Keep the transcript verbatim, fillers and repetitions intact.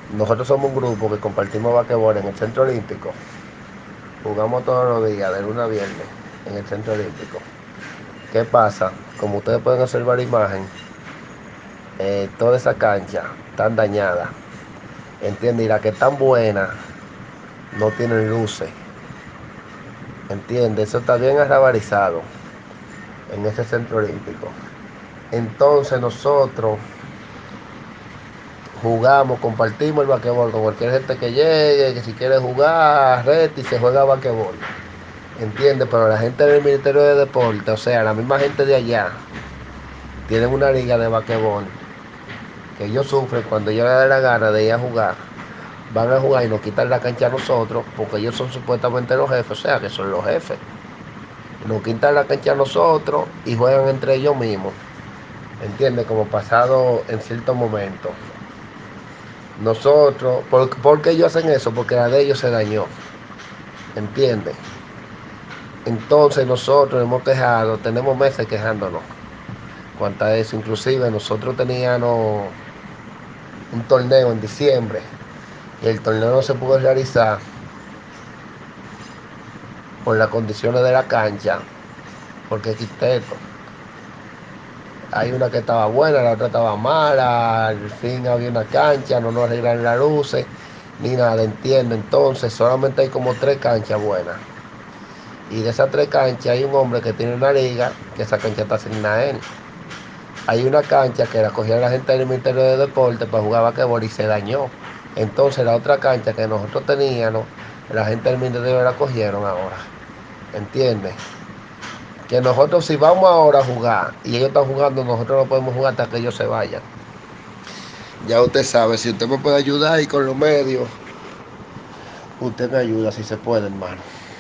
Nosotros somos un grupo que compartimos basquetbol en el Centro Olímpico. Jugamos todos los días, de lunes a viernes, en el Centro Olímpico. ¿Qué pasa? Como ustedes pueden observar la imagen, eh, toda esa cancha está dañada. ¿Entiendes? Y las que están buenas no tienen luces. ¿Entiendes? Eso está bien arrabarizado en ese Centro Olímpico. Entonces nosotros jugamos, compartimos el basquetbol con cualquier gente que llegue, que si quiere jugar, rete y se juega basquetbol. ¿Entiendes? Pero la gente del Ministerio de Deporte, o sea, la misma gente de allá, tienen una liga de basquetbol que ellos sufren cuando ellos les da la gana de ir a jugar. Van a jugar y nos quitan la cancha a nosotros, porque ellos son supuestamente los jefes, o sea, que son los jefes. Nos quitan la cancha a nosotros y juegan entre ellos mismos. ¿Entiendes? Como pasado en ciertos momentos. Nosotros, ¿por, ¿por qué ellos hacen eso? Porque la de ellos se dañó. ¿Entiendes? Entonces nosotros hemos quejado, tenemos meses quejándonos cuanto a eso. Inclusive nosotros teníamos un torneo en diciembre y el torneo no se pudo realizar por las condiciones de la cancha, porque quité esto. Hay una que estaba buena, la otra estaba mala, al fin había una cancha, no nos arreglan las luces, ni nada, entiendo. Entonces solamente hay como tres canchas buenas. Y de esas tres canchas hay un hombre que tiene una liga, que esa cancha está asignada a él. Hay una cancha que la cogieron la gente del Ministerio de Deporte para jugar basquetbol y se dañó. Entonces la otra cancha que nosotros teníamos, la gente del Ministerio la cogieron ahora. ¿Entiendes? Que nosotros si vamos ahora a jugar y ellos están jugando, nosotros no podemos jugar hasta que ellos se vayan. Ya usted sabe, si usted me puede ayudar ahí con los medios, usted me ayuda si se puede, hermano.